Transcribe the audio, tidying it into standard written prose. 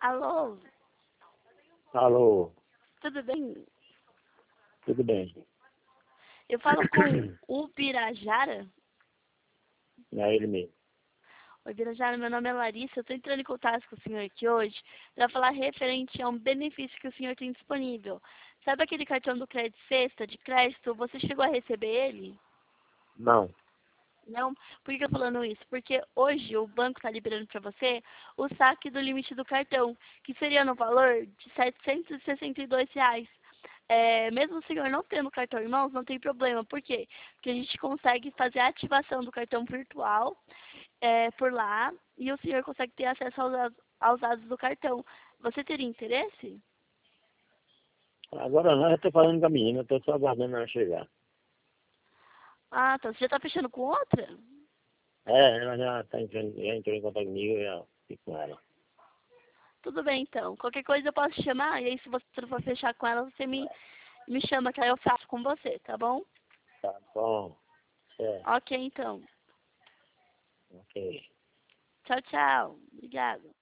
Alô, Alô, tudo bem? tudo bem? Eu falo com o Birajara. É ele mesmo. Oi, Birajara, meu nome é Larissa. Eu estou entrando em contato com o senhor aqui hoje para falar referente a um benefício que o senhor tem disponível. Sabe aquele cartão do Crédito Sexta de crédito? Você chegou a receber ele? Não. Não? Por que eu tô falando isso? Porque hoje o banco está liberando para você o saque do limite do cartão, que seria no valor de R$ 762. Mesmo o senhor não tendo cartão em mãos, não tem problema. Por quê? Porque a gente consegue fazer a ativação do cartão virtual por lá e o senhor consegue ter acesso aos dados do cartão. Você teria interesse? Agora não, eu estou falando com a menina, estou só aguardando ela chegar. Ah, então você já está fechando com outra? Ela já entrou em contato comigo, eu já fico com ela. Tudo bem, então. Qualquer coisa eu posso te chamar e aí se você não for fechar com ela, você me chama que aí eu faço com você, tá bom? Tá bom, certo, Ok, então. ok. Tchau, tchau. Obrigada.